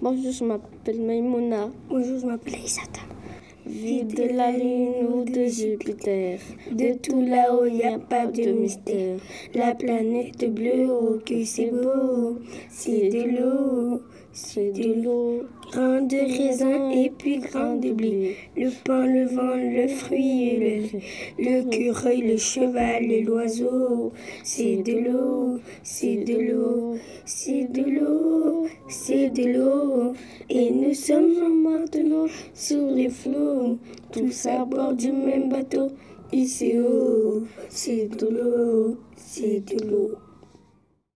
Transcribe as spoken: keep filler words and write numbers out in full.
Bonjour, je m'appelle Maïmouna. Bonjour, je m'appelle Aïssata. Vie de la Lune ou de Jupiter, de tout là-haut, y a pas de mystère. La planète bleue, oh que c'est beau, c'est de l'eau, c'est de l'eau. Grain de raisin et puis grain de blé, le pain, le vent, le fruit et le lait, l'écureuil, le cheval et l'oiseau. C'est de l'eau, c'est de l'eau, c'est de l'eau, c'est de l'eau. Et nous sommes maintenant sur les flots, tous à bord du même bateau. Ici, oh, c'est de l'eau, c'est de l'eau.